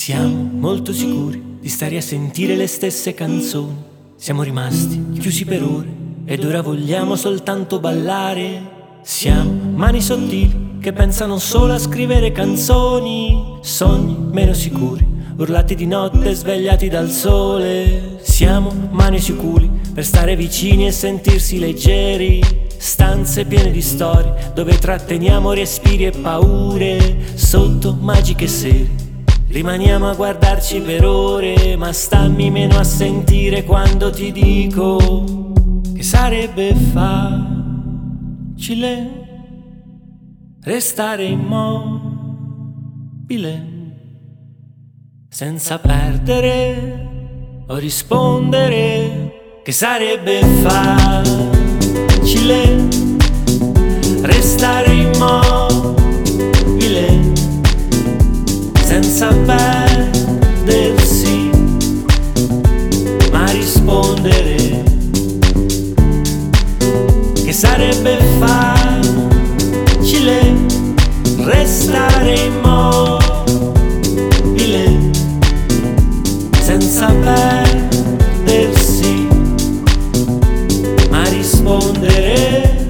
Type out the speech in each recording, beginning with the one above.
Siamo molto sicuri di stare a sentire le stesse canzoni. Siamo rimasti chiusi per ore ed ora vogliamo soltanto ballare. Siamo mani sottili che pensano solo a scrivere canzoni. Sogni meno sicuri, urlati di notte svegliati dal sole. Siamo mani sicuri per stare vicini e sentirsi leggeri. Stanze piene di storie dove tratteniamo respiri e paure. Sotto magiche sere rimaniamo a guardarci per ore, ma stammi meno a sentire quando ti dico che sarebbe facile restare immobile senza perdere o rispondere, che sarebbe facile restare immobile senza perdersi, ma rispondere, che sarebbe facile restare immobile senza perdersi, ma rispondere.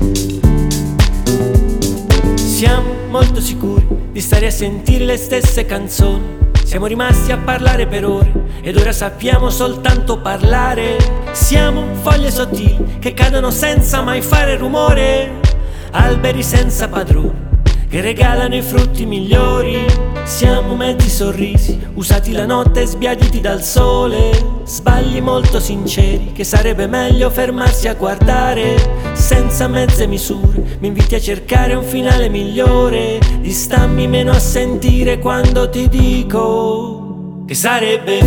Siamo molto sicuri di stare a sentire le stesse canzoni. Siamo rimasti a parlare per ore ed ora sappiamo soltanto parlare. Siamo foglie sottili che cadono senza mai fare rumore, alberi senza padroni che regalano i frutti migliori. Siamo mezzi sorrisi usati la notte e sbiaditi dal sole, sbagli molto sinceri che sarebbe meglio fermarsi a guardare. Senza mezze misure mi inviti a cercare un finale migliore. Distammi meno a sentire quando ti dico che sarebbe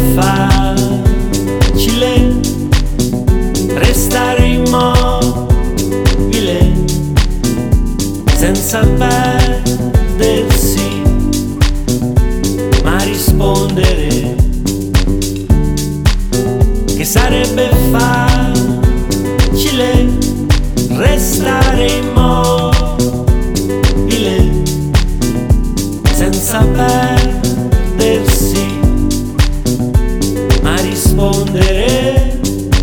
facile restare immobile senza perdersi, ma rispondere, che sarebbe facile restare immobile senza perdersi, ma rispondere.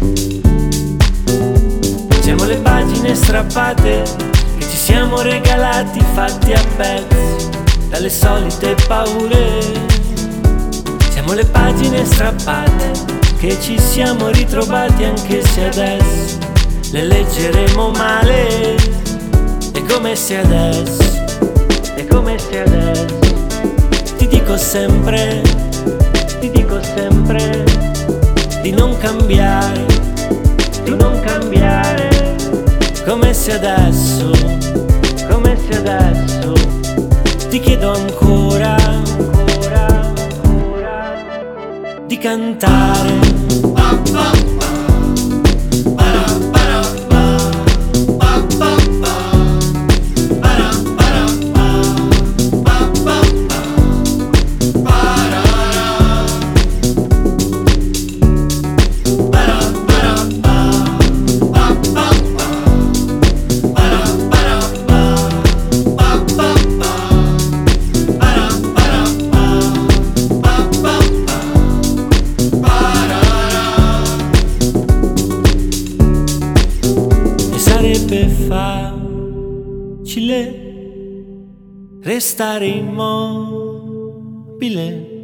Siamo le pagine strappate che ci siamo regalati, fatti a pezzi dalle solite paure. Siamo le pagine strappate che ci siamo ritrovati, anche se adesso le leggeremo male. È come se adesso, è come se adesso ti dico sempre di non cambiare, di non cambiare. Come se adesso ti chiedo ancora di cantare. Sarebbe facile restare immobile